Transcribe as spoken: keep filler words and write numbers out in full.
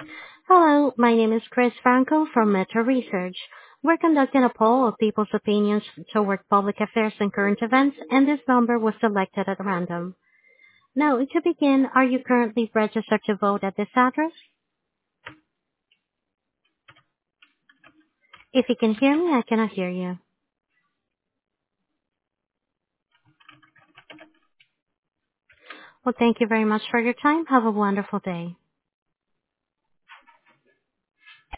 Hello, my name is Chris Franco from Metro Research. We're conducting a poll of people's opinions toward public affairs and current events, and this number was selected at random. Now, to begin, are you currently registered to vote at this address? If you can hear me, I cannot hear you. Well, thank you very much for your time. Have a wonderful day.